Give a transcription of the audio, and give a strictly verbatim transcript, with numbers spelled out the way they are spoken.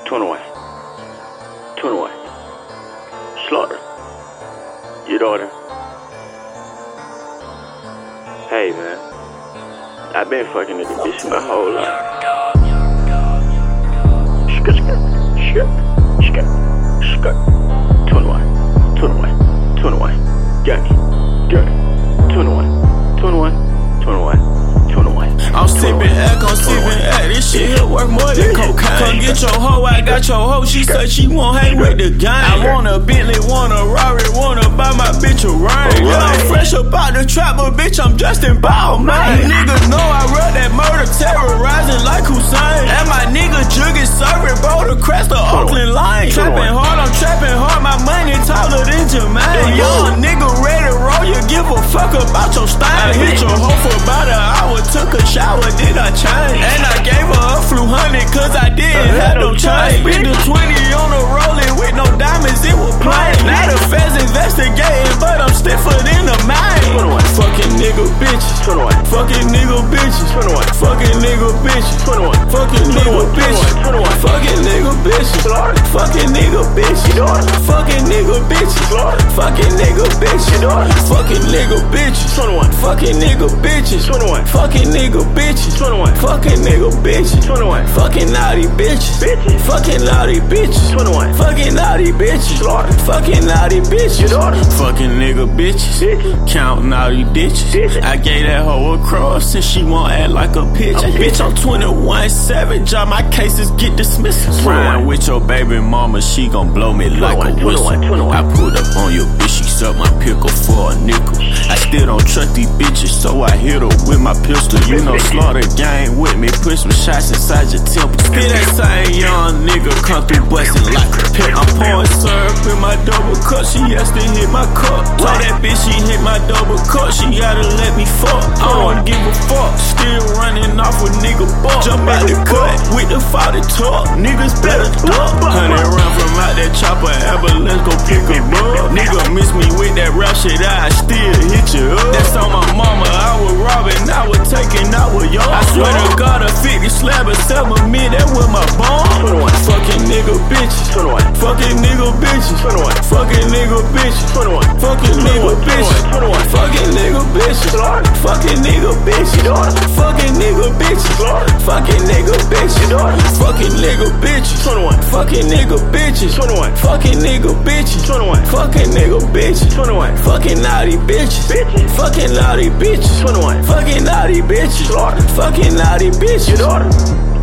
twenty-one. twenty-one. Slaughter. Your daughter. Hey, man. I've been fucking with the bitch my whole life. Skirt, skirt, skirt, skirt, skirt. twenty-one. twenty-one. twenty-one. Got me. Got me. twenty-one. twenty-one. twenty-one. I'm sippin' act, I'm sippin' act. This shit here worth more than cocaine. Come get your hoe, I got your hoe. She said she won't hang with the gang. I want a Bentley, want a Rari, wanna buy my bitch a ring. Yeah, I'm fresh up out the trap, but bitch, I'm dressed in Balmain. Niggas know I run that murder, terrorizing like Hussein. And my nigga Juggy serving, bro, the crest of Oakland line. Trapping hard, I'm trapping hard, my money taller than Jermaine. The young nigga ready to roll, you give a fuck about your stain. I hit your hoe for about an hour, took a shower, did I change? And I gave her a flu hundred, cause I didn't have no change. Spent the twenty on the rolling with no diamonds, it was plain. Now the feds investigating, but I'm stiffer than a mine. Fucking nigga bitches, fucking nigga bitches, fucking nigga bitches, fucking nigga bitches, fucking nigga bitches, fucking nigga bitches, fucking nigga bitches, fucking nigga bitches, fucking nigga bitches, fucking nigga bitches, fucking nigga bitches, fucking nigga bitches, fucking naughty bitches, fucking naughty bitches, fucking naughty bitches, fucking naughty bitches, fucking nigga bitches, count naughty bitches. I gave that hoe a cross and she won't act like a bitch. Bitch, I'm twenty-one savage, all my cases get dismissed. Ryan with your baby mama, she gon' blow me like a whistle. I pulled up on your bitch, she sucked my pickle for a nickel. I still don't trust these bitches, so I hit her with my pistol. You know Slaughter gang with me, put some shots inside your temple. Still that same young nigga come through bustin' like a pimp. I'm pouring syrup in my double cup, she has to hit my cup. Told that bitch she hit my double cup, she gotta let me fuck. I don't give a fuck, still running off with nigga buck. Jump out the cut with the forty talk, niggas better duck. Honey run from out that chopper, ever let's go pick a bug. Nigga miss me with that rap shit, I still hit you up. That's on my mama, I was robbing, I was taking, I was yours. I swear to God, a fifty slab and seven mid, that with my bone. Fucking nigga bitches, fucking nigga bitches, fucking nigga bitches, fucking nigga bitches, fucking nigga bitches, fucking nigga bitches, fucking nigga bitches, fucking nigga bitches, fucking nigga bitches, fucking nigga bitches, fucking nigga bitches, fucking nigga bitches, fucking naughty bitches, fucking naughty bitches, fucking naughty bitches, fucking naughty bitches.